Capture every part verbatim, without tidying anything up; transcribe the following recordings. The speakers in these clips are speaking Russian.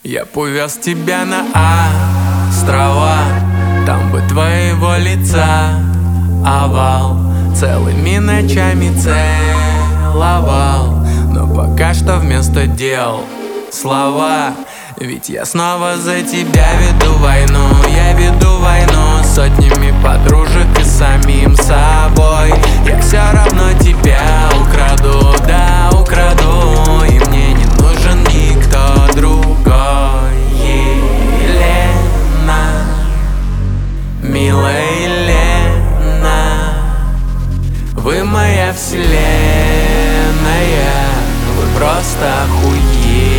Я повез тебя на острова, там бы твоего лица овал целыми ночами целовал. Но пока что вместо дел слова. Ведь я снова за тебя веду войну. Я веду войну с сотнями подружек и самим собой. Я все равно тебя украду, да украду. И мне не нужен никто другой. Елена, милая Елена, вы моя вселенная, вы просто охуенные.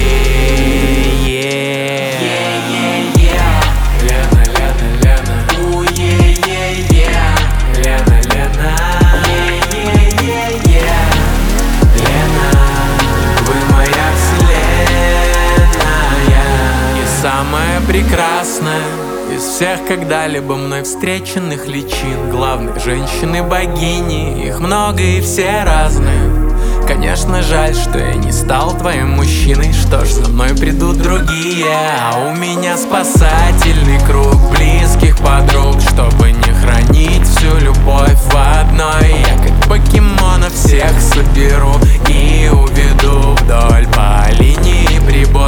Самая прекрасная из всех когда-либо мной встреченных личин главной женщины-богини. Их много и все разные. Конечно, жаль, что я не стал твоим мужчиной. Что ж, за мной придут другие, а у меня спасательный круг близких подруг, чтобы не хранить всю любовь в одной. Я как покемонов всех соберу и уведу вдоль по линии прибоя.